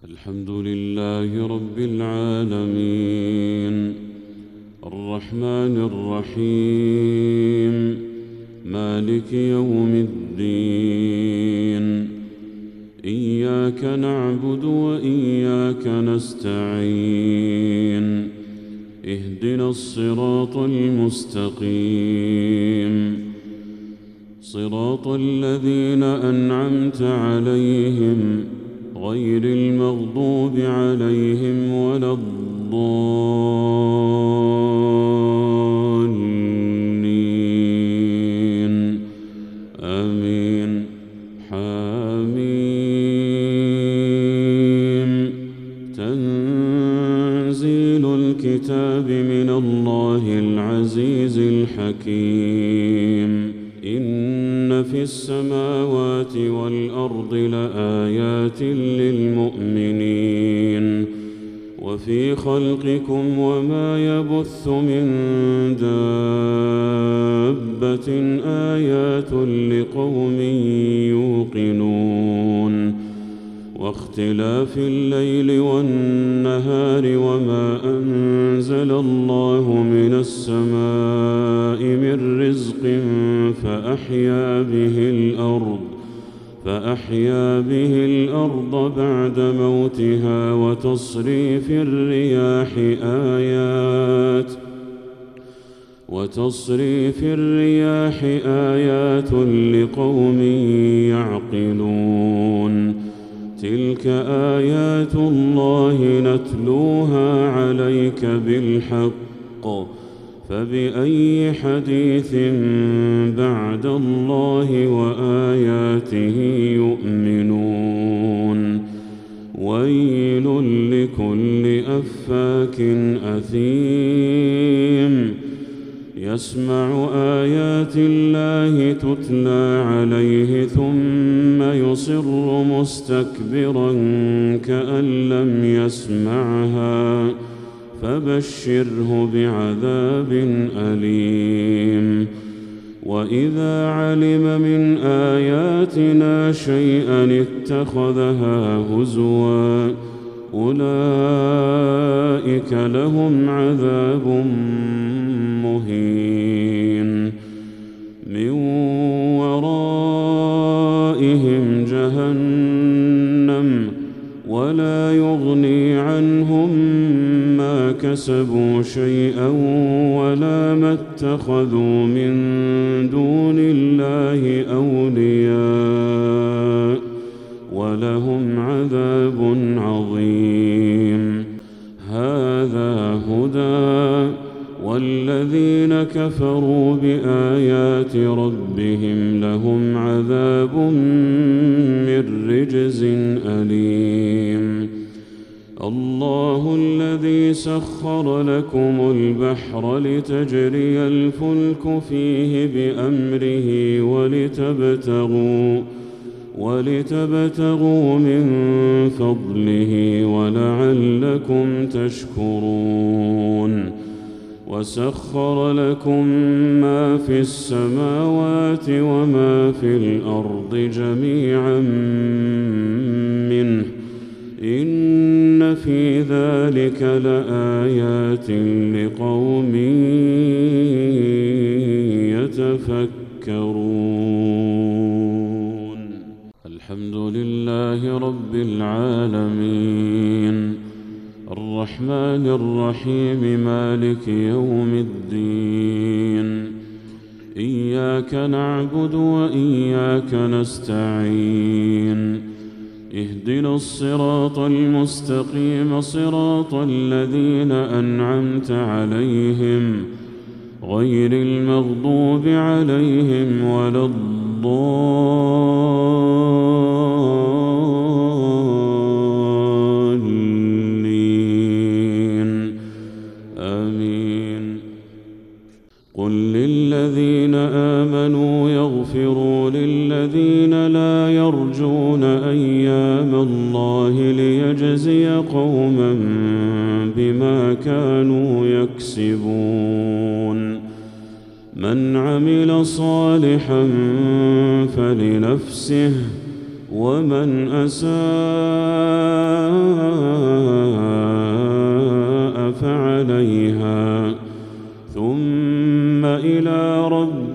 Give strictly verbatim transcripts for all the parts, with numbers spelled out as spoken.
الحمد لله رب العالمين الرحمن الرحيم مالك يوم الدين إياك نعبد وإياك نستعين اهدنا الصراط المستقيم صراط الذين أنعمت عليهم غير المغضوب عليهم ولا الضالين آمين. حميم. تنزيل الكتاب من الله العزيز الحكيم. إن في السماوات والأرض لآيات للمؤمنين وفي خلقكم وما يبث من دابة آيات لقوم يوقنون واختلاف الليل والنهار وما أنزل الله من السماء من رزق فأحيا به الأرض فأحيا به الأرض بعد موتها وتصريف الرياح آيات وتصريف الرياح آيات لقوم يعقلون. تلك آيات الله نتلوها عليك بالحق فبأي حديث بعد الله وآياته يؤمنون. ويل لكل أفاك أثيم يسمع آيات الله تتلى عليه ثم يصر مستكبرا كأن لم يسمعها فبشره بعذاب أليم. وإذا علم من آياتنا شيئا اتخذها هزوا أولئك لهم عذاب مهين. من ورائهم جهنم ولا يغني عنهم ما كسبوا شيئا ولا ما اتخذوا من دون الله أولياء ولهم عذاب عظيم. هذا هدى والذين كفروا بآيات ربهم لهم عذاب من رجز أليم. الله الذي سخر لكم البحر لتجري الفلك فيه بأمره ولتبتغوا ولتبتغوا من فضله ولعلكم تشكرون. وسخر لكم ما في السماوات وما في الأرض جميعا منه إن في ذلك لآيات لقوم يتفكرون. الحمد لله رب العالمين الرحمن الرحيم مالك يوم الدين إياك نعبد وإياك نستعين اهدنا الصراط المستقيم صراط الذين أنعمت عليهم غير المغضوب عليهم ولا الضالين آمين. قل للذين آمنوا يغفروا للذين لا يرجون أيام الله ليجزي قوما بما كانوا يكسبون. من عمل صالحا فلنفسه ومن أساء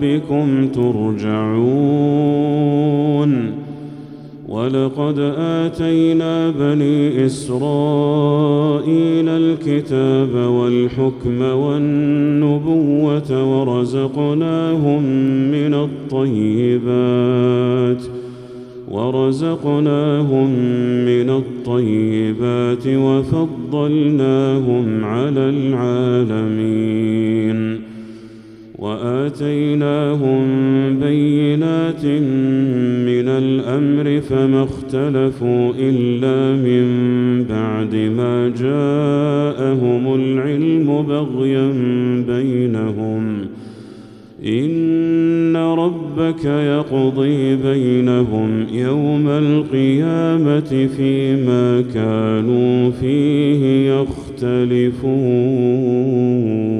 ربكم ترجعون ولقد آتينا بني إسرائيل الكتاب والحكم والنبوة ورزقناهم من الطيبات ورزقناهم من الطيبات وفضلناهم على العالمين وآتيناهم بينات من الأمر فما اختلفوا إلا من بعد ما جاءهم العلم بغيا بينهم إن ربك يقضي بينهم يوم القيامة فيما كانوا فيه يختلفون.